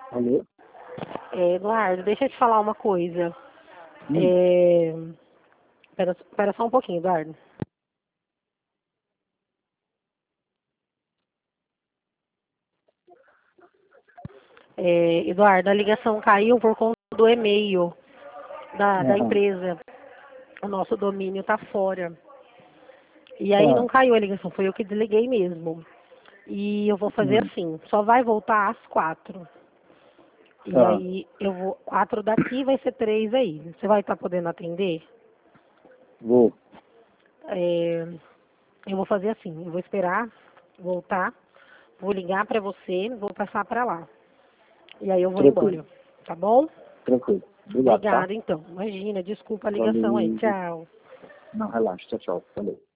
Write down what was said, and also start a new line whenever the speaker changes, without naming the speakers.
Alô?
Eduardo, deixa eu te falar uma coisa.
Hum.
Espera só um pouquinho, Eduardo. Eduardo, a ligação caiu por conta do e-mail da
Aham.
empresa. O nosso domínio tá fora. E aí
Tá,
não caiu a ligação, foi eu que desliguei mesmo. E eu vou fazer
hum,
assim, só vai voltar às 4. E
tá.
aí eu vou, 4 daqui vai ser 3 aí. Você vai estar podendo atender?
Vou.
É, eu vou fazer assim, eu vou esperar voltar, vou ligar pra você, vou passar pra lá. E aí eu vou
Tranquilo,
embora, tá bom?
tranquilo. Obrigado, tá?
Obrigada então. Imagina, desculpa a ligação aí.
Valeu.
Tchau.
Não, relaxa. Tchau, tchau. Valeu.